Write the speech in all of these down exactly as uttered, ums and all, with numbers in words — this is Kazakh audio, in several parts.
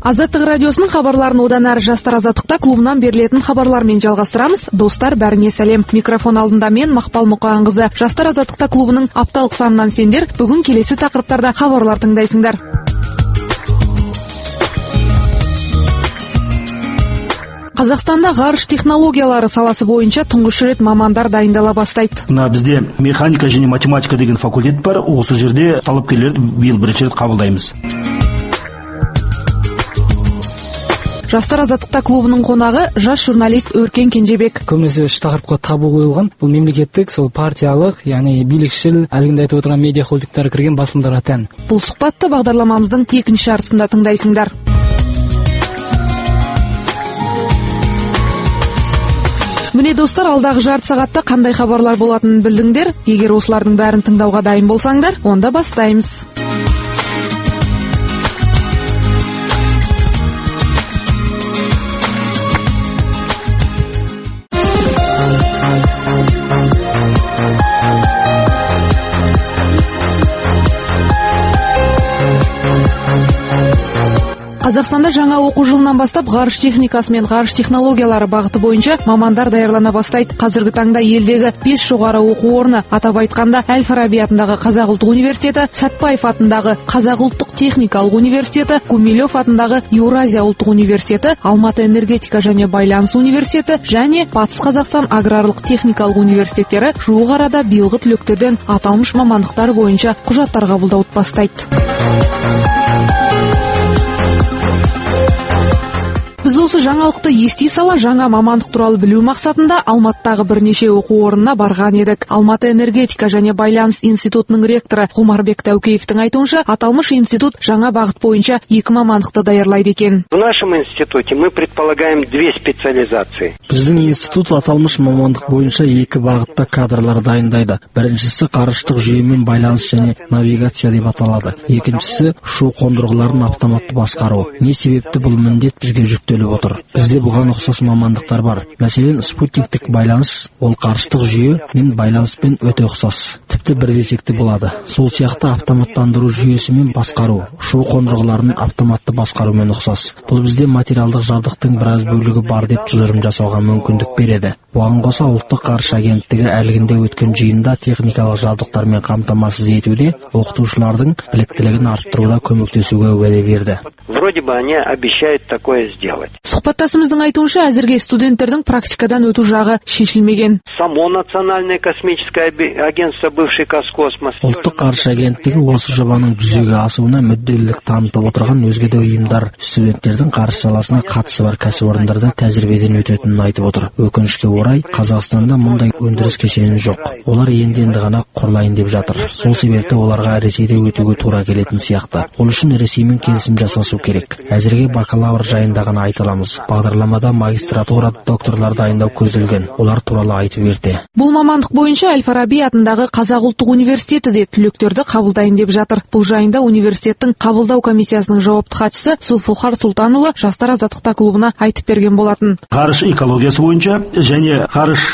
Азаттық радиосының хабарларын одан әрі жастар азаттықта клубынан берілетін хабарлармен жалғастырамыз. Достар, бәріңе сәлем. Микрофон алдында мен Мақпал Мұқанқызы. Жастар азаттықта клубының апталық санынан сендер бүгін келесі тақырыптарда хабарлар тыңдайсыңдар. Қазақстанда ғарыш технологиялары саласы бойынша тұңғыш рет мамандар дайындала бастайды. Мына бізде механика және математика деген факультет бар. Осы жерде талапкерлерді биыл бірінші рет қабылдаймыз. Жастар азаттықта клубының қонағы жас журналист Өркен Кенжебек. Көбінесе үш тақырыпқа табу қойылған. Бұл мемлекеттік, сол партиялық, яғни билікшіл, әлгінде айтып отырған медиа холдингтары кірген басылымдарға тән. Бұл сұхбатты бағдарламамыздың екінші жартысында тыңдайсыңдар. Міне достар, алдағы жарты сағатта қандай хабарлар болатынын білдіңдер. Егер осылардың бәрін тыңдауға дайын болсаңдар, онда бастаймыз. Қазақстанда жаңа оқу жылынан бастап ғарыш техникасы мен ғарыш технологиялары бағыты бойынша мамандар даярлана бастайды. Қазіргі таңда елдегі бес жоғары оқу орны, атап айтқанда Әл-Фараби атындағы Қазақ ұлттық университеті, Сәтпаев атындағы Қазақ ұлттық техникалық университеті, Гумилев атындағы Еуразия ұлттық университеті, Алматы энергетика және байланыс университеті және Батыс Қазақстан аграрлық техникалық университеттері жуық арада биылғы түлектерден аталмыш мамандықтар бойынша құжаттар қабылдауды бастайды. Біз осы жаңалықты ести сала жаңа мамандық туралы білу мақсатында Алматыдағы бірнеше оқу орнына барған едік. Алматы энергетика және байланыс институтының ректоры Ғұмарбек Тәукеевтің айтуынша, аталмыш институт жаңа бағыт бойынша екі мамандықты даярлайды екен. В нашем институте мы предполагаем две специализации. Біздің институт аталмыш мамандық бойынша екі бағытта кадрлар дайындайды. Біріншісі ғарыштық жүйемен байланыс және навигация деп аталады. Екіншісі ұшу қондырғыларын автоматты басқару. Не себепті бұл міндет бізге жүктеліп отыр? Бізде бұған ұқсас мамандықтар бар. Мәселен, спутниктік байланыс, ол ғарыштық жүйе мен байланыспен өте ұқсас. Тіпті бірдесекті болады. Сол сияқты автоматтандыру жүйесімен басқару, ұшу қондырғыларын автоматты басқарумен ұқсас. Бұл бізде материалдық жабдықтың біраз бөлігі бар деп тұжырым жасауға мүмкіндік береді. Бұған қоса ұлттық ғарыш агенттігі әлгінде өткен жиында техникалық жабдықтармен қамтамасыз етуде, оқытушылардың біліктілігін арттыруда көмектесуге уәде берді. Вроде бы они обещают такое сделать. Сұхбаттасымыздың айтуынша, әзірге студенттердің практикадан өту жағы шешілмеген. Само национальное космическое агентство, бывший Казкосмос. Ұлттық ғарыш агенттігі осы жобаның жүзеге асуына мүдделілік танытып отырған өзге де ұйымдар студенттердің ғарыш саласына қатысы бар кәсіпорындарда тәжірибеден өтетінін айтып отыр. Өкінішке орай, Қазақстанда мұндай өндіріс кешені жоқ. Олар енді-енді ғана құрылайын деп жатыр. Сол себепті оларға Ресейде өтуге тура келетін сияқты. Ол үшін Ресеймен келісім жасасу керек. Әзірге бакалавр жайында ғана айта аламыз. Бағдарламада магистратура, докторлар дайындау көзделген. Олар туралы айтып берді. Бұл мамандық бойынша Әл-Фараби атындағы Қазақ ұлттық университеті де түлектерді қабылдайын деп жатыр. Бұл жайында университеттің қабылдау комиссиясының жауапты хатшысы Зулфухар Султанұлы Жастар азаттықта клубына айтып берген болатын. Ғарыш экологиясы бойынша және ғарыш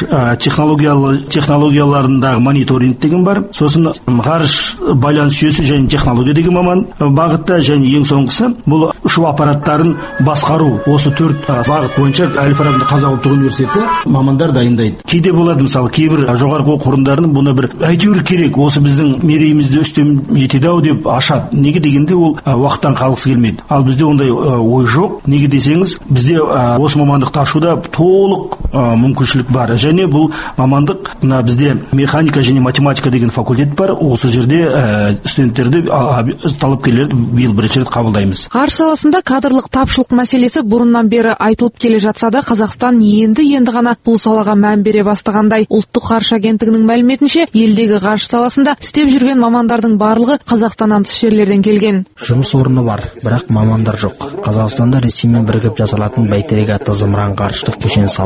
технологияларындағы мониторинг деген бар. Сосын ғарыш байланыс жүйесі және технология деген маман бағытта, және ең соңғысы бұл ұшу аппараттарын басқару. Осы төрт бағыт бойынша Әл-Фараби Қазақ ұлттық университеті мамандар дайындайды. Кейде болады, мысалы, кейбір жоғарғы оқу орындарының бұны бір әйтеуір керек, осы біздің мерейімізді үстем етеді-ау деп ашады. Неге дегенде ол уақыттан қалғысы келмейді. Ал бізде ондай ой жоқ. Неге десеңіз, бізде осы мамандықты ашуда толық мүмкіншілік бар. Және бұл мамандық, бізде механика және математика деген факультет бар. Осы жерде студенттерді, талапкерлерді биыл бірінші рет қабылдаймыз. Ғарыш саласында кадрлық тапшылық мәселесі бұрыннан бері айтылып келе жатса да, Қазақстан енді-енді ғана бұл салаға мән бере бастағандай. Ұлттық ғарыш агенттігінің мәліметінше, елдегі ғарыш саласында істеп жүрген мамандардың барлығы Қазақстаннан тыс жерлерден келген. Жұмыс орны бар, бірақ мамандар жоқ. Қазақстанда Ресеймен бірігіп жасалатын Бәйтерек атты зымыран ғарыштық кешен салынбақ.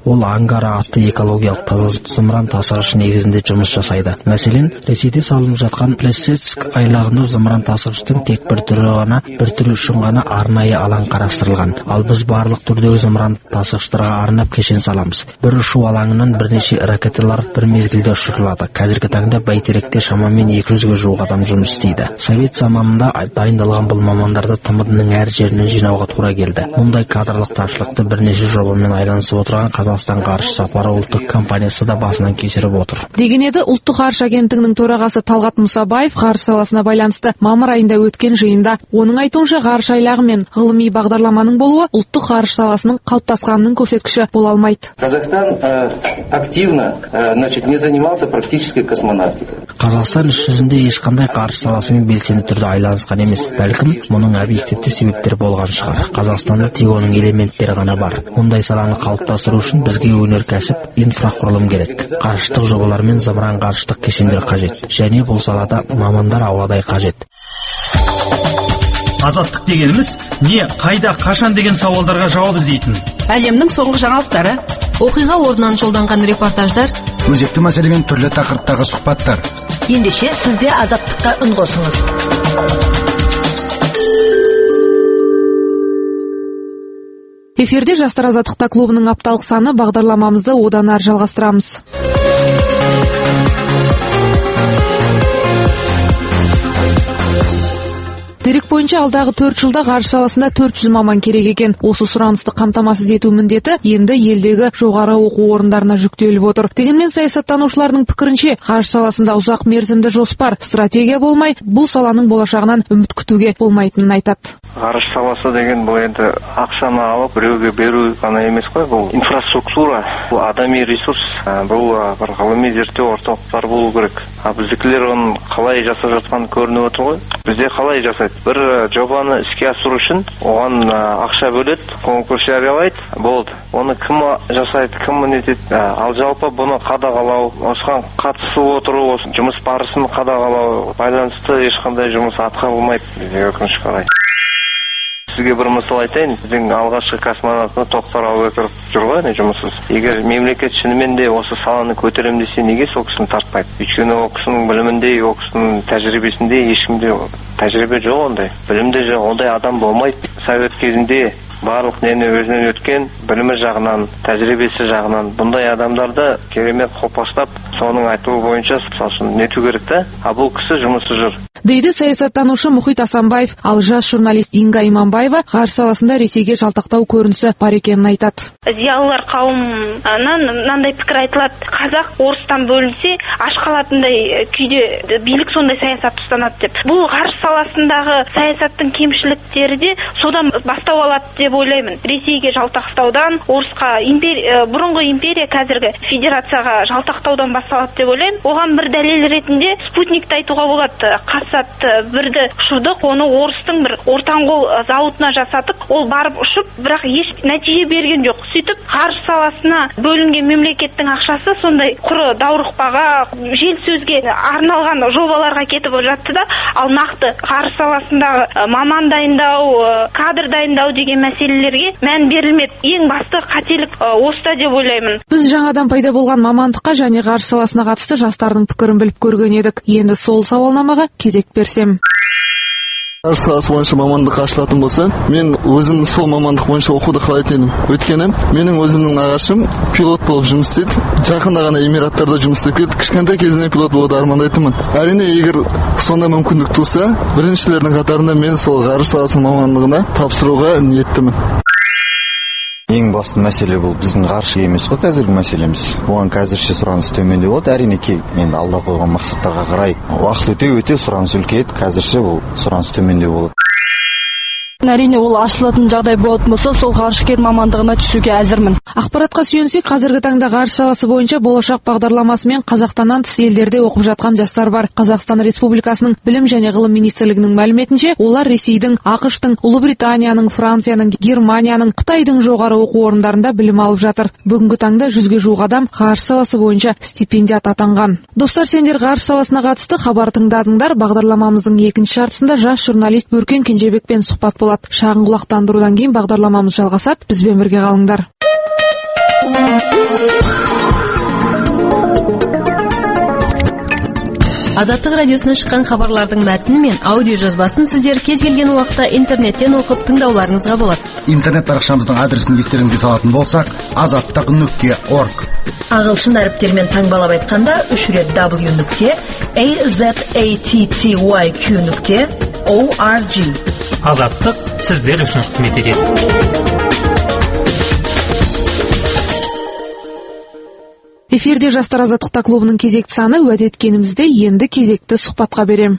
Ол Ангара атты экологиялық таза зымыран тасығыш негізінде жұмыс жасайды. Мәселен, Ресейде салынып жатқан Плесецк айлағында зымыран тасығыштың тек бір түрі ғана, бір түрі үшін ғана арнайы алаң қарастырылған. Ал біз барлық түрдегі зымыран тасығыштарға арнап кешен саламыз. Бір ұшу алаңынан бірнеше ракеталар бір мезгілде ұшырылады. Қазіргі таңда бәйтеректе шамамен екі жүзге жуық адам жұмыс істейді. Совет заманында дайындалған бұл мамандарды тмд-ның әр жерінен жинауға тура келді. Мұндай кадрлық тапшылықты бірнеше жобамен айланысып отырған Қазақстан ғарыш сапары ұлттық компаниясы да басынан кешіріп отыр. Деген еді ұлттық ғарыш агенттігінің төрағасы Талғат Мұсабаев ғарыш саласына байланысты мамыр айында өткен жиында. Оның айтуынша ғарыш айлағы мен ғылыми бағдарламаның болуы ұлттық ғарыш саласының қалыптасқанының көрсеткіші бола алмайды. Қазақстан э, активно э, значит, не занимался практической космонавтикой. Қазақстан іс жүзінде ешқандай ғарыш саласымен белсенді түрде айланысқан емес. Бәлкім, мұның объективті себептер болған шығар. Қазақстанда тек оның элементтері ғана бар. Мұндай саланы қалыптастыру үшін бізге өнеркәсіп, инфрақұрылым керек. Ғарыштық жобалар мен зымыран ғарыштық кешендер қажет. Және бұл салада мамандар ауадай қажет. Азаттық дегеніміз не, қайда, қашан деген сауалдарға жауап іздейтін. Әлемнің соңғы жаңалықтары, оқиға орнынан жолданған репортаждар, өзекті мәселемен түрлі тақырыптағы сұхбаттар. Ендеше сізде азаттыққа үн қосыңыз. Эфирде Жастар азаттықта клубының апталық саны, бағдарламамызды одан ары жалғастырамыз. Дерек бойынша алдағы төрт жылда ғарыш саласында төрт жүз маман керек екен. Осы сұранысты қамтамасыз ету міндеті енді елдегі жоғары оқу орындарына жүктеліп отыр. Дегенмен саясаттанушылардың пікірінше, ғарыш саласында ұзақ мерзімді жоспар, стратегия болмай, бұл саланың болашағынан үміт күтуге болмайтынын айтады. Ғарыш саласы деген бұл енді ақшаны алып біреуге беру ғана емес қой, бұл инфраструктура, бұл адами ресурс, бұл бір ғылыми зерттеу орталықтар болу керек. А біздікілер оны қалай жасап жатқаны көрініп отыр ғой. Бізде қалай жасайды? Бір жобаны іске асыру үшін оған ақша бөледі, конкурс жариялайды, болды. Оны кім жасайды, кім нетеді? Ал жалпы бұны қадағалау, осыған қатысып отыру, осы жұмыс барысын қадағалау байланысты ешқандай жұмыс атқарылмайды, бізде өкінішке қарай. Сізге бір мысал айтайын, біздің алғашқы космонавтны Тоқтар Әубәкіров жүр ғой, жұмыссыз. Егер мемлекет шынымен де осы саланы көтерем десе, неге сол кісіні тартпайды? Өйткені ол кісінің білімінде, ол кісінің тәжірибесінде ешкімде тәжірибе жоқ ондай. Білімде жоқ, ондай адам болмайды. Совет кезінде барлық нені өзінен өткен, білімі жағынан, тәжірибесі жағынан бұндай адамдарды керемет қопастап, соның айтуы бойынша салсын нету керек та, а бұл кісі жұмысы жүр. Дейді саясаттанушы Мұхит Асанбаев, ал жас журналист Инга Иманбаева ғарыш саласында Ресейге жалтақтау көрінісі бар екенін айтады. Зиялылар қауымынан мынандай пікір айтылады: қазақ орыстан бөлінсе аш қалатындай күйде билік сондай саясат ұстанады деп. Бұл ғарыш саласындағы саясаттың кемшіліктері де содан бастау алады деп ойлаймын. Ресейге жалтақтаудан, орысқа империя, бұрынғы империя қазіргі федерацияға жалтақтаудан басталады деп ойлаймын. Оған бір дәлел ретінде спутникті айтуға болады. Қасат бірді ұшырдық, оны орыстың бір ортанқол зауытына жасатып, ол барып ұшып, бірақ еш нәтиже берген жоқ. Сөйтіп, ғарыш саласына бөлінген мемлекеттің ақшасы сондай құры даурықпаға, жел сөзге арналған жобаларға кетіп жатты да, ал нақты ғарыш саласындағы маман дайындау, кадр дайындау деген мәселелерге мән берілмеді. Ең басты қателік осыда деп ойлаймын. Біз жаңадан пайда болған мамандыққа және ғарыш саласына қатысты жастардың пікірін біліп көрген едік. Енді сол сауалнамаға кезек берсем. Ғарыш саласы бойынша мамандық ашылатын болса, мен өзім сол мамандық бойынша оқуды қалайтын едім. Өйткені менің өзімнің нағашым пилот болып жұмыс істеді. Жақында ғана Эмираттарда жұмыс істеп кетті. Кішкентай кезімнен пилот болуды армандайтынмын. Әрине, егер сондай мүмкіндік туса, біріншілердің қатарында мен сол ғарыш саласының мамандығына тапсыруға ниеттімін. Ең басты мәселе бұл біздің ғарыш емес қой қазіргі мәселеміз. Оған қазірше сұраныс төмендеп отыр. Әрине ки енді алда қойған мақсаттарға қарай уақыт өте өте сұраныс үлкейеді. Қазірше бұл сұраныс төмендеп болады. Әрине, ол ашылатын жағдай болатын болса, сол ғарышкер мамандығына түсуге әзірмін. Ақпаратқа сүйенсек, қазіргі таңда ғарыш саласы бойынша болашақ бағдарламасымен Қазақстаннан тыс елдерде оқып жатқан жастар бар. Қазақстан Республикасының білім және ғылым министрлігінің мәліметінше, олар Ресейдің, ақш-тың, Ұлыбританияның, Францияның, Германияның, Қытайдың жоғары оқу орындарында білім алып жатыр. Бүгінгі таңда жүзге жуық адам ғарыш саласы бойынша стипендиат атанған. Достар, сендер ғарыш саласына қатысты хабар тыңдадыңдар. Бағдарламамыздың екінші жартысында жас журналист Өркен Кенжебекпен сұхбат болады. Шағын құлақтандырудан кейін бағдарламамыз жалғасады. Бізбен бірге қалыңдар. Азаттық радиосынан шыққан хабарлардың мәтіні мен аудио жазбасын сіздер кез келген уақытта интернеттен оқып тыңдауларыңызға болады. Интернет парақшамыздың адресін естеріңізге салатын болсақ, азаттық нүкте орг. Ағылшын әріптермен таңбалап айтқанда үш рет w нүкте azatty нүкте org. Азаттық сіздер үшін қызмет етеді. Эфирде Жастар азаттықта клубының кезекті саны, уәде еткенімізде енді кезекті сұхбатқа берем.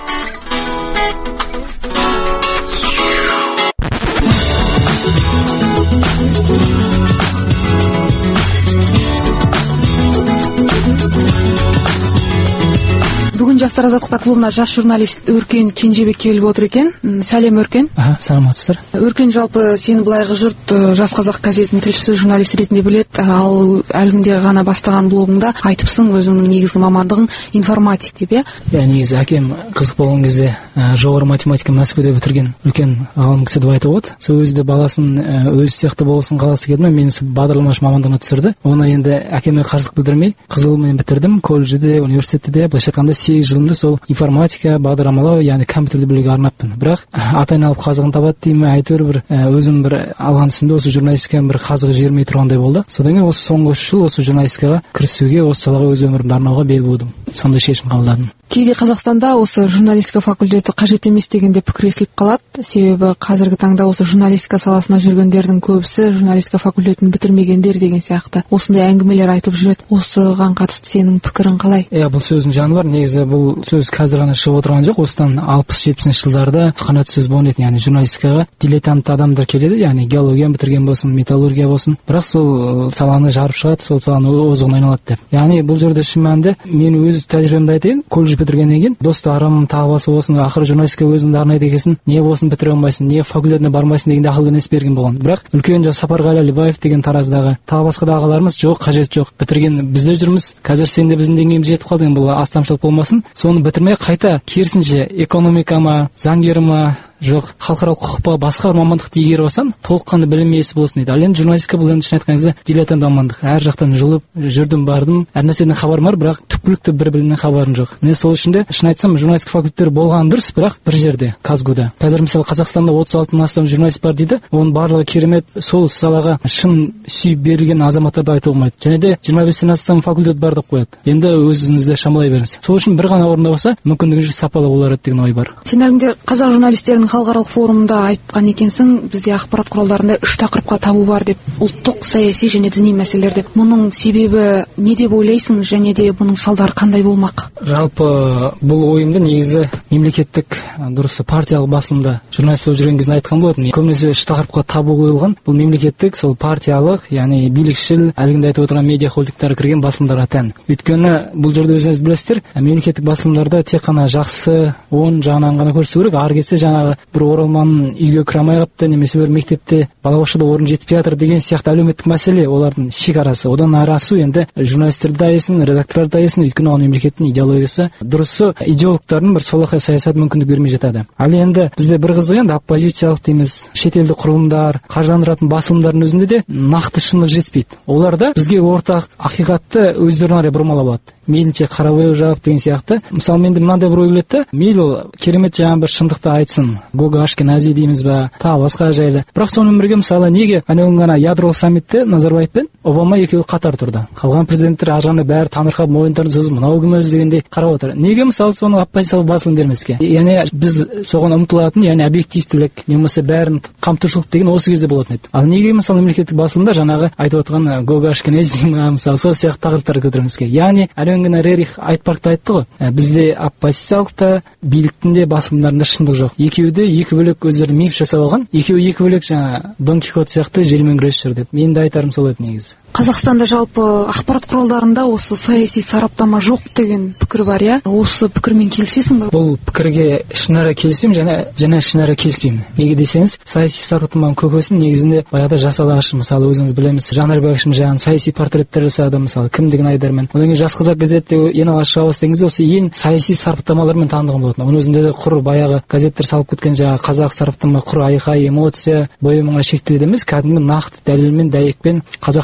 Бүгін Жастар азаттықта клубына жас журналист Өркен Кенжебек келіп отыр екен. Сәлем, Өркен. Аха, саламатсыздар. Өркен, жалпы сені былайғы жұрт Жас Қазақ газетінің тілшісі, журналист ретінде біледі, ал әлгінде ғана бастаған блогыңда айтыпсың өзіңнің негізгі мамандығың информатик деп, иә? Иә, негізі әкем қызық болған кезде жоғары математика Мәскеуде бітірген үлкен ғалым кісі деп айтуға болады. Сол өзі де баласын өзі сияқты болсын қаласы келді, мені бағдарламашы мамандығына түсірді. Оны енді әкеме қарсылық білдірмей, қызылмен бітірдім, колледжде, университетте де, былайша айтқанда сегіз жылымды сол информатика, бағдарламалау, яғни компьютерді білуге арнаппын. Бірақ ата айналып қазығын табады деймін, әйтеуір бір өзім бір алған ісімде осы журналистиканың бір қазығы жермей тұрғандай болды. Содан кейін осы соңғы үш жыл осы журналистикаға кірісуге, осы салаға өз өмірімді арнауға бел будым. Сондай шешім қабылдадым. Кейде Қазақстанда осы журналистика факультеті қажет емес дегенде пікір естіліп қалады. Себебі қазіргі таңда осы журналистика саласына жүргендердің көбісі журналистика факультетін бітірмегендер деген сияқты осындай әңгімелер айтып жүреді. Осыған қатысты сенің пікірің қалай? Иә, бұл сөздің жаны бар. Негізі бұл сөз қазір ғана шығып отырған жоқ. Осыдан алпыс жетпісінші жылдарда қанат сөз болған еді. Яғни журналистикаға дилетант адамдар келеді, яғни геологияны бітірген болсын, металлургия болсын, бірақ сол саланы жарып шығады, сол саланы озығын айналады деп. Яғни бұл жерде шын мәнінде мен өз тәжірибемді айтайын. Колледж бітіргеннен кейін достарым тағы басы болсын, ақыры журналистика өзіңді арнайды екенсің, не болсын бітіре алмайсың, не факультетіне бармайсың дегенде ақыл кеңес берген болған. Бірақ үлкен жас Сапарғали Алибаев деген тараздағы тағы басқа да ағаларымыз жоқ, қажет жоқ, бітірген бізде жүрміз, қазір сен де біздің деңгейімізге жетіп қалдың, бұл астамшылық болмасын. Соны бітірмей қайта керісінше экономика ма, заңгер ма, жоқ халықаралық құқық па, басқа мамандықты игеріп алсаң, толыққанды білім иесі болсын дейді. Ал енді журналистика бұл енді шын айтқан кезде дилетант мамандық. Әр жақтан жұлып жүрдім, бардым, әр нәрседен хабарым бар, бірақ түпкілікті бір білімнен хабарым жоқ. Мен сол үшін де шын айтсам журналистика факультеттері болған дұрыс, бірақ бір жерде Казгуда. Қазір мысалы Қазақстанда отыз алты мыңнан астам журналист бар дейді. Оның барлығы керемет, сол салаға шын сүйіп берілген азаматтарды айтуға болмайды. Және де жиырма бестен астам факультет бар деп қояды. Енді өзіңізді шамалай беріңіз. Сол үшін бір ғана орында болса, мүмкіндігінше сапалы болар еді деген ой бар. Сен әлгінде қазақ журналистерінің халықаралық форумында айтқан екенсің, бізде ақпарат құралдарында үш тақырыпқа табу бар деп, ұлттық, саяси және діни мәселелер деп. Мұның себебі не деп ойлайсың, және де бұның салдары қандай болмақ? Жалпы бұл ойымды негізі мемлекеттік дұрысы партиялық басылымда журналист болып жүрген кезде айтқан болатынмын. Көбінесе үш тақырыпқа табу қойылған. Бұл мемлекеттік, сол партиялық, яғни билікшіл, әлгінде айтып отырған медиа холдингтар кірген басылымдарға тән. Өйткені бұл жерде өзіңіз білесіздер, мемлекеттік басылымдарда тек қана жақсы, оң жағынан ғана көрсету керек. Ары кетсе жаңағы бір оралманның үйге кіре алмай қалыпты, немесе бір мектепте балабақшада орын жетпей жатыр деген сияқты әлеуметтік мәселе, олардың шекарасы. Одан ары асу енді журналистер да есін, редакторлар да есін, өйткені ол мемлекеттің идеологиясы. Дұрысы идеологтардың бір солақай саясат мүмкіндік бермей жатады. Ал енді бізде бір қызық енді оппозициялық дейміз, шетелдік құрылымдар, қаржыландыратын басылымдардың өзінде де нақты шындық жетіспейді. Олар да бізге ортақ ақиқатты өздеріне қарай бұрмалап алады. Мейлінше қара бояу жағып деген сияқты. Мысалы менде мынандай бір ой келеді, мейлі ол керемет жаңа бір шындықты айтсын, Гога Ашкенази дейміз ба, тағы басқа жайлы. Бірақ сонымен бірге мысалы неге анау ғана ядролық саммитте Назарбаев пен Обама екеуі қатар тұрды. Қалған президенттер ар жағында бәрі таңырқап мойындарын созып, мынау кім өзі дегендей қарап отыр. Неге мысалы соны оппозициялық басылым бермеске? Яғни біз соған ұмтылатын, яғни объективтілік, немесе бәрін қамтушылық деген осы кезде болатын еді. Ал неге мысалы мемлекеттік басылымда жаңағы айтып отырған Гога Ашкенази мысалы сол сияқты тақырыптарды көтермеске? Яғни әлеуінгіні Рерих айтпарқта айтты ғой, бізде оппозициялық та, биліктің де басылымдарында шындық жоқ. Екеуі де екі бөлек өздері миф жасап алған. Екеуі екі бөлек жаңа Дон Кихот сияқты желмен күресіп жүр деп. Мен де айтарым сол еді негізі. Қазақстанда жалпы ақпарат құралдарында осы саяси сараптама жоқ деген пікір бар, иә? Осы пікірмен келісесің бе? Бұл пікірге ішінара келісемін, және және ішінара келіспеймін. Неге десеңіз, саяси сараптаманың көкесін негізінде баяғыда жасалғаш, мысалы өзіңіз білеміз, Жанар Бәкішев жаңа саяси портреттер жасады, мысалы кімдігін айдармен. Одан кейін Жас Қазақ газетте ең алғаш шыға бастағанкезде осы ең саяси сараптамалармен танылған болатын. Оның өзінде де құр баяғы газеттер салып кеткен жаңа қазақ сараптама құр айқай, эмоция, боямаға шектеледі емес, кәдімгі нақты дәлелмен, дәйекпен қазақтың қызыл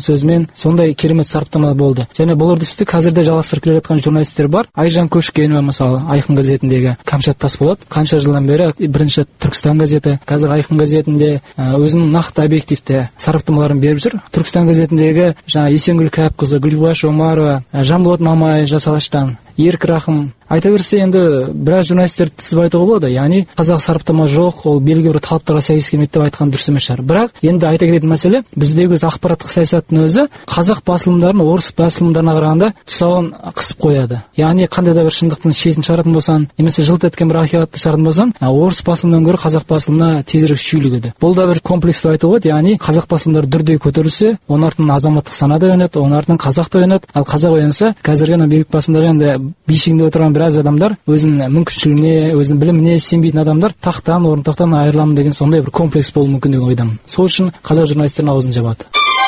сөзімен сондай керемет сараптама болды. Және бұл үрдісті қазірде жалғастырып келе жатқан журналистер бар. Айжан Көшкенова мысалы Айқын газетіндегі Камшат Тасболат қанша жылдан бері бірінші Түркістан газеті, қазір Айқын газетінде өзінің нақты объективті сараптамаларын беріп жүр. Түркістан газетіндегі жаңа Есенгүл Кәпқызы, Гүлбаш Омарова, Жанболат Мамай Жасалаштан, Ерік Рахым. Айта берсе енді біраз журналистер тізіп айтуға болады. Яғни қазақ сараптама жоқ, ол белгілі бір талаптарға сәйкес келмейді деп айтқан дұрыс емес шығар. Бірақ енді айта кететін мәселе, біздегі өз ақпараттық саясаттың өзі қазақ басылымдарын орыс басылымдарына қарағанда тұсауын қысып қояды. Яғни қандай да бір шындықтың шетін шығаратын болсан, немесе жылт еткен бір ақиқатты шығаратын болсан, орыс басылымынан гөрі қазақ басылымына тезірек шүйілігеді. Бұл да бір комплекс деп айтуға болады. Яғни қазақ басылымдары дүрдей көтерілсе, олардың азаматтық сана да оянады, олардың қазақ та оянады. Ал қазақ оянса, қазіргі билік басындағы енді бишігінде отырған біраз адамдар өзінің мүмкіншілігіне, өзінің біліміне сенбейтін адамдар тақтан, орынтақтан айырыламын деген сондай бір комплекс болуы мүмкін деген ойдамын. Сол үшін қазақ журналистерінің аузын жабады.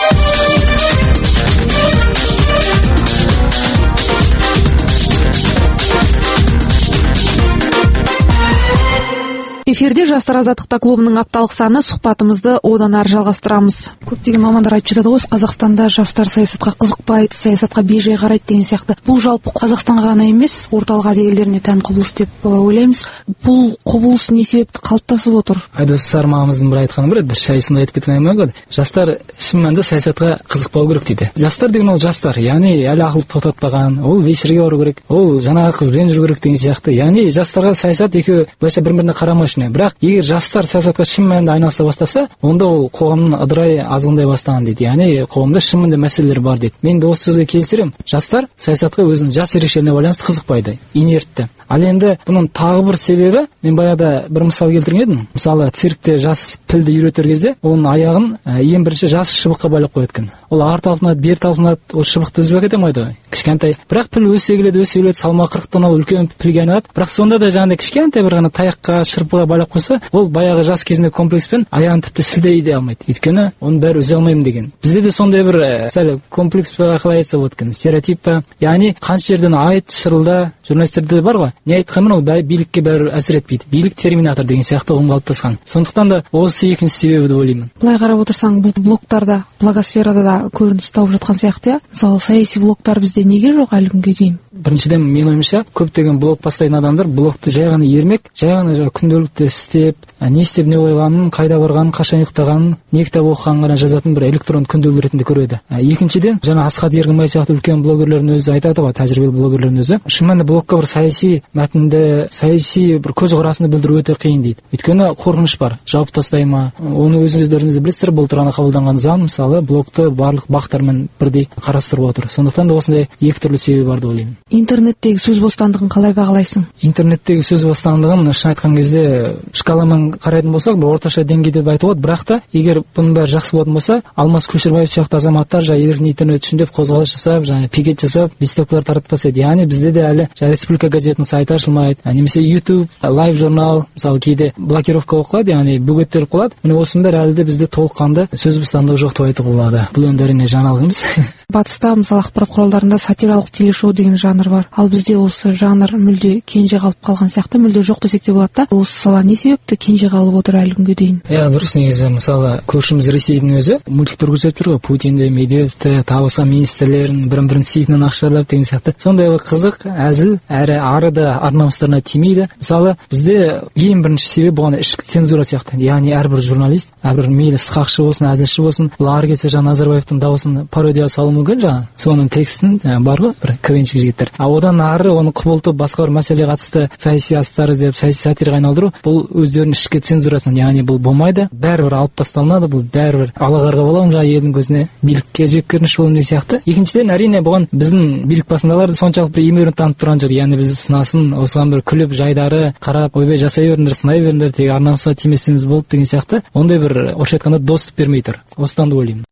Эфирде Жастар азаттықта клубының апталық саны, сұхбатымызды одан ары жалғастырамыз. Көптеген мамандар айтып жатады ғой, Қазақстанда жастар саясатқа қызықпайды, саясатқа бейжай қарайды деген сияқты. Бұл жалпы Қазақстанға ғана емес, орталық Азия елдеріне тән құбылыс деп ойлаймыз. Бұл құбылыс не себепті қалыптасып отыр? Айдос Сармамыздың бір айтқаны бар еді, бір шайысында айтып кеткен аймағы. Жастар шын мәнінде саясатқа қызықпау керек дейді. Жастар деген ол жастар, яғни әлі ақыл тоқтатпаған, ол вечерге бару керек, ол жаңағы қызбен жүру керек деген сияқты. Яғни жастарға саясат екеуі былайша бір-біріне қарамай. Бірақ егер жастар саясатқа шын мәнінде айналыса бастаса, онда ол қоғамның ыдырай азғындай бастаған дейді. Яғни қоғамда шын мәнінде мәселелер бар дейді. Мен де осы сөзге келісемін. Жастар саясатқа өзінің жас ерекшелігіне байланысты қызықпайды, инертті. Ал енді бұның тағы бір себебі, мен баяғыда бір мысал келтірген едім. Мысалы, циркте жас пілді үйретер кезде, оның аяғын ең бірінші жас шыбыққа байлап қояды екен. Ол ар талпынады, бер талпынады, ол шыбықты үзбей кете алмайды ғой. Кішкентай. Бірақ піл өсе келеді, өсе келеді, салмағы қырық тонна үлкен пілге айналады. Бірақ сонда да жаңағыдай кішкентай бір ғана таяққа, шырпыға байлап қойса, ол баяғы жас кезінде комплекспен аяғын тіпті сілтей де алмайды. Өйткені оны бәрі үзе алмаймын деген. Бізде де сондай бір сәл комплекс па, қалай айтса болады екен, стереотип па. Яғни қанша жерден айт, шырылда журналистерде бар ғой. Не айтқанмен ол билікке бәрі әсер етпейді. Билік терминатор деген сияқты ұғым қалыптасқан. Сондықтан да осы екінші себебі деп ойлаймын. Былай қарап отырсаң, бұл блогтарда, блогосферада да көрініс тауып жатқан сияқты. Мысалы, саяси блогтар бізде неге жоқ әлі күнге дейін? Біріншіден, мен ойымша, көптеген блог бастайтын адамдар блогты жай ғана ермек, жай ғана күнделікті істеп, не істеп не ойғанын, қайда барғанын, қашан ұйықтағанын, не кітап оқығанын ғана жазатын бір электрон күнделік ретінде көреді. Екіншіден, жаңа Асхат Ергенбай сияқты үлкен блогерлердің өзі айтады ғой, тәжірибелі блогерлердің өзі. Шын мәнінде блогқа бір саяси мәтінді, саяси бір көзқарасını білдіру өте қиын дейді. Өйткені қорқыныш бар, жауып тастай ма? Оны өздеріңіз білесіздер, былтыр ғана қабылданған заң, мысалы, блогты барлық бақтармен бірдей қарастырып отыр. Сондықтан да осындай екі түрлі себебі бар деп ойлаймын. Интернеттегі сөз бостандығын қалай бағалайсың? Интернеттегі сөз бостандығын шын айтқан кезде шкаламан қарайтын болсақ, бір орташа деңгейде деп айтуға болады, бірақ та егер бұның бәрі жақсы болатын болса, Алмас Көшербаев сияқты азаматтар жаңа еркін интернет үшін деп қозғалыс жасап, жаңа пикет жасап, листовкалар таратпаса еді. Яғни бізде де әлі жаңа Республика газетінің сайты ашылмайды, немесе YouTube, лайв журнал, мысалы кейде блокировка оқылады, яғни бөгеттеліп қалады. Міне осының бәрі әлі де бізде толыққанды сөз бостандығы жоқ деп айтуға болады. Бұл енді әрине жаңалық емес. Батыста мысалы ақпарат құралдарында сатиралық телешоу деген жанр бар. Ал бізде осы жанр мүлде кенже қалып қалған сияқты, мүлде жоқ десек те болады да. Осы сала не себепті кенже қалып отыр әлі күнге дейін? Иә, дұрыс. Негізі мысалы көршіміз Ресейдің өзі мультиктер көрсетіп жүр ғой, Путинді, Медведевті, табылса министрлерін бірін-бірін сейітінен ақшалап деген сияқты. Сондай бір қызық, әзіл, әрі ары да ар-намыстарына тимейді. Мысалы бізде ең бірінші себеп бұған ішкі цензура сияқты. Яғни әрбір журналист, әрбір мейлі сықақшы болсын, әзілші болсын, бұл ары кетсе жаңа Назарбаевтың дауысын пародия салу мүмкін, жаңа соның текстін бар ғой, бір квенчик жігіттер. А одан ары оны құбылтып басқа бір мәселеге қатысты саяси астар іздеп, саяси сатираға айналдыру, бұл өздерінің ішкі цензурасынан, яғни бұл болмайды, бәрібір алып тасталынады, бұл бәрібір алағарға боламын жаңа елдің көзіне, билікке жеккөрініш болу деген сияқты. Екіншіден, әрине бұған біздің билік басындағылар соншалық бір емеурін танып тұрған жоқ, яғни бізді сынасын, осыған бір күліп жайдары қарап, ойбай жасай беріңдер, сынай беріңдер, тек ар-намысқа тимесеңіз болды деген сияқты, ондай бір орысша айтқанда достық бермей тұр. Осыдан да ойлаймын.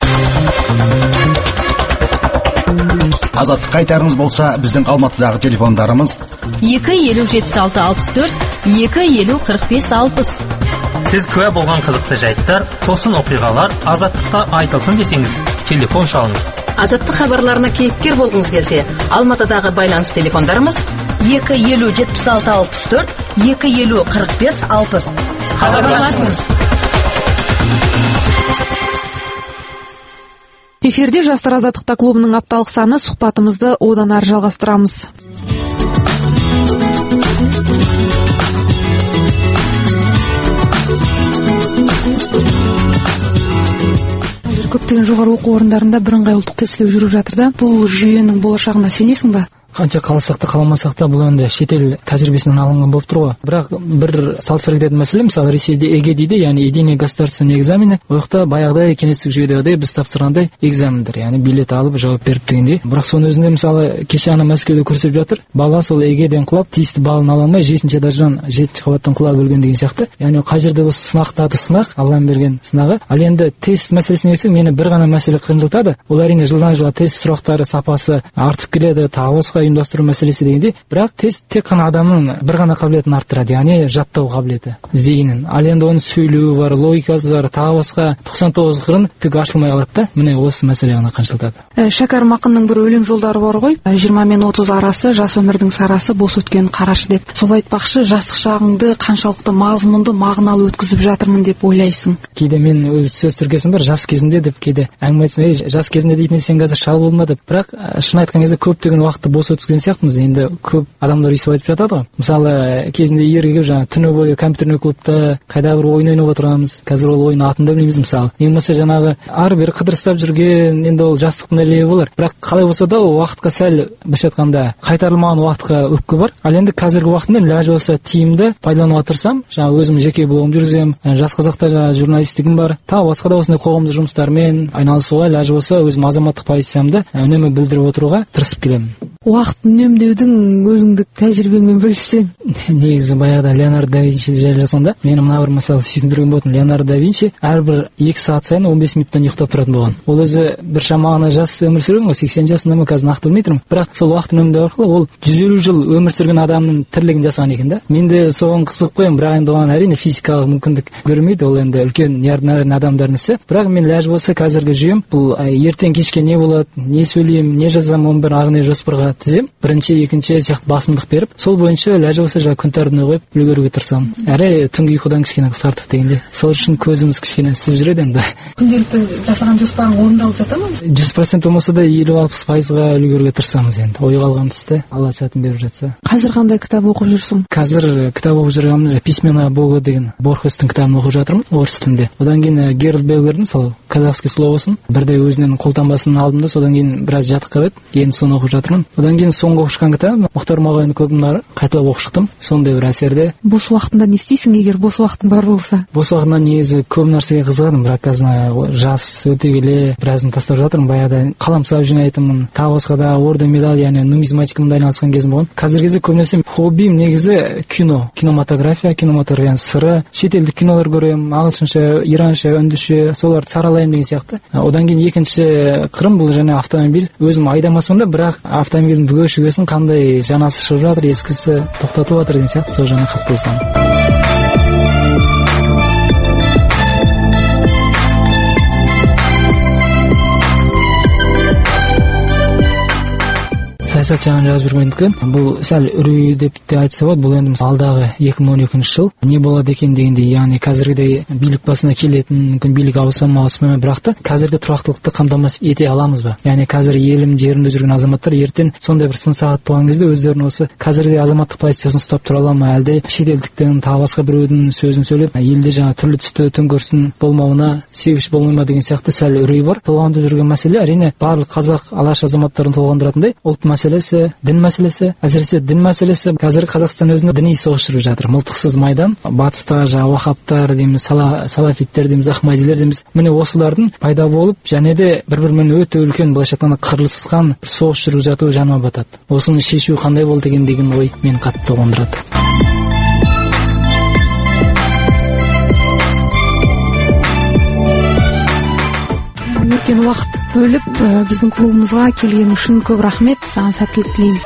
Азаттық қайтарыңыз болса, біздің Алматыдағы телефондарымыз екі елу жетпіс алты алпыс төрт, екі елу қырық бес алпыс. Сіз куә болған қызықты жайттар, тосын оқиғалар азаттықта айтылсын десеңіз, телефон шалыңыз. Азаттық хабарларына кейіпкер болғыңыз келсе, Алматыдағы байланыс телефондарымыз екі елу жетпіс алты алпыс төрт, екі елу қырық бес алпыс. Хабарласыңыз. Эфирде Жастар азаттықта клубының апталық саны, сұхбатымызды одан ары жалғастырамыз. Көптеген жоғары оқу орындарында бірыңғай ұлттық тестілеу жүріп жатыр да, бұл жүйенің болашағына сенесің ба? Қанша қаласақ та қаламасақ та бұл енді шетел тәжірибесінен алынған болып тұр ғой. Бірақ бір салыстыра кететін мәселе, мысалы Ресейде ЭГЭ дейді, яғни единый государственный экзамены. Ол жақта баяғыдай кеңестік жүйедегідей біз тапсырғандай экзамендер, яғни билет алып жауап беріп дегендей. Бірақ соның өзінде мысалы кеше ана Мәскеуде көрсетіп жатыр, бала сол ЭГЭден құлап, тиісті балын ала алмай жетінші этаждан жетінші қабаттан құлап өлген деген сияқты. Яғни қай жерде осы сынақтың аты сынақ, Алланың берген сынағы. Ал енді тест мәселесіне келсек, мені бір ғана мәселе қынжылтады. Ол әрине жылдан жылға тест сұрақтары сапасы артып келеді, тағы басқа ұйымдастыру мәселесі дегенде, бірақ тест тек қана адамның бір ғана қабілетін арттырады, яғни жаттау қабілеті, зейінін. Ал енді оның сөйлеуі бар, логикасы бар, тағы басқа тоқсан тоғыз қырын түк ашылмай қалады да. Міне осы мәселе ғана қынжылтады. Шәкәрім ақынның бір өлең жолдары бар ғой, жиырма мен отыз арасы, жас өмірдің сарасы, бос өткен қарашы деп. Сол айтпақшы, жастық шағыңды қаншалықты мазмұнды, мағыналы өткізіп жатырмын деп ойлайсың? Кейде мен өз сөз тіркесім бар, жас кезінде деп, кейде әңгіме айтсам, ей, жас кезінде дейтін сен қазір шал болма деп. Бірақ шын айтқан кезде көптеген уақытты бос өткізген сияқтымыз. Енді көп адамдар өйстіп айтып жатады ғой. Мысалы, кезінде ерге келіп жаңа түні бойы компьютерный клубта қайда бір ойын ойнап отырамыз. Қазір ол ойын атын да білмейміз мысалы. Не болмаса жаңағы ары бері қыдырыстап жүрген, енді ол жастықтың лебі болар. Бірақ қалай болса да ол уақытқа сәл былайша айтқанда қайтарылмаған уақытқа өкпе бар. Ал енді қазіргі уақытта ләжі болса тиімді пайдалануға тырысамын. Жаңа өзім жеке блогым жүргіземін. Жас қазақта жаңа журналистігім бар. Тағы басқа да осындай қоғамдық жұмыстармен айналысуға, ләжі болса өзім азаматтық позициямды үнемі білдіріп отыруға тырысып келемін. Уақыт үнемдеудің өзіңдік тәжірибеңмен бөліссең? Негізі баяғыда Леонардо да Винчи жайлы жазғанда, мені мына бір мысалы сүйсіндірген болатын. Леонардо да Винчи әрбір екі сағат сайын он бес минуттан ұйықтап тұратын болған. Ол өзі бір шамағына жас өмір сүрген ғой, сексен жасында ма, қазір нақты білмей тұрмын. Бірақ сол уақыт үнемдеу арқылы ол жүз елу жыл өмір сүрген адамның тірлігін жасаған екен да. Мен де соған қызығып қоямын, бірақ енді оған әрине физикалық мүмкіндік бермейді, ол енді үлкен ярднарин адамдардың ісі. Бірақ мен ләж болса қазіргі жүйем бұл ертең кешке не болады, не сөйлеймін, не жазамын, оның бір арнайы жоспарға тізем. Бірінші, екінші сияқты басымдық беріп, сол бойынша ләжі болса жаңа күн тәртібіне қойып үлгеруге тырысамын. Әрі түнгі ұйқыдан кішкене қысқартып дегенде. Сол үшін көзіміз кішкене істеп жүреді енді. Күнделікті жасаған жоспарың орындалып жата ма? жүз процент болмаса да елу алпыс пайызға үлгеруге тырысамыз енді. Ойға алған істі Алла сәтін беріп жатса. Қазір қандай кітап оқып жүрсің? Қазір кітап оқып жүргенім Письмена Бога деген Борхестің кітабын оқып жатырмын орыс тілінде. Одан кейін Геральт Бейлердің сол казахский словосын бірде өзінен қолтаңбасын алдым да, содан кейін біраз жатыққа еді. Енді соны оқып жатырмын. Одан кейін соңғы оқып шыққан кітабым Мұхтар Мағауиннің көк мұнары қайталап оқып шықтым. Сондай бір әсерде. Бос уақытында не істейсің, егер бос уақытың бар болса? Бос уақытында негізі көп нәрсеге қызығамын, бірақ қазір жас өте келе біразын тастап жатырмын. Баяғыда қаламсап жинайтынмын, тағы басқа да орда медаль, яғни нумизматикамда айналысқан кезім болған. Қазіргі кезде көбінесе хоббиім негізі кино, кинематография, кинематографияның сыры, шетелдік кинолар көремін, ағылшынша, иранша, үндіше, соларды саралаймын деген сияқты. Одан кейін екінші қырым бұл және автомобиль. Өзім айдамасым да, бірақ автомобильдің бүге шүгесін қандай жанасы шығып жатыр, ескісі тоқтатылып жатыр деген сияқты, сол жаңа қатты болсам. саясат жағын жазып жүргендіктен бұл сәл үрей деп те айтса болады. Бұл енді алдағы екі мың он екінші жыл не болады екен дегендей, яғни қазіргідей билік басына келетін, мүмкін билік ауыса ма ауыспай ма, бірақ та қазіргі тұрақтылықты қамтамасыз ете аламыз ба? Яғни қазір елім жерімде жүрген азаматтар ертең сондай бір сын сағат туған кезде өздерін осы қазіргі азаматтық позициясын ұстап тұра ала ма, әлде шетелдіктің тағы басқа біреудің сөзін сөйлеп елде жаңа түрлі түсті төңкерістің болмауына себепші болмай ма деген сияқты сәл үрей бар. Толғандырып жүрген мәселе әрине барлық қазақ алаш азаматтарын толғандыратындай ұлт мәселесі, дін мәселесі, әсіресе дін мәселесі. Қазір Қазақстан өзінде діни соғыс жүріп жатыр. Мылтықсыз майдан. Батыста жаңа уахаптар дейміз, сала, салафиттер дейміз, ахмадилер дейміз. Міне осылардың пайда болып, және де бір-бірімен өте үлкен былайша айтқанда қырылысқан бір соғыс жүріп жатуы жаныма батады. Осыны шешу қандай болды екен деген ой мені қатты толғандырады. Өткен уақыт бөліп біздің клубымызға келген үшін көп рахмет. Саған сәттілік тілеймін.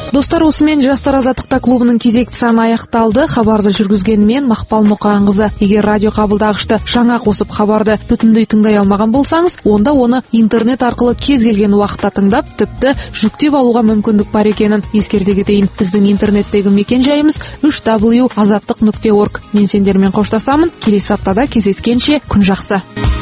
Достар, осымен Жастар азаттықта клубының кезекті саны аяқталды. Хабарды жүргізген мен Мақпал Мұқанқызы. Егер радио қабылдағышты жаңа қосып хабарды бүтіндей тыңдай алмаған болсаңыз, онда оны интернет арқылы кез келген уақытта тыңдап, тіпті жүктеп алуға мүмкіндік бар екенін ескерте кетейін. Біздің интернеттегі мекен жайымыз үш дабл ю азаттық нүкте орг. Мен сендермен қоштасамын. Келесі аптада кездескенше күн жақсы.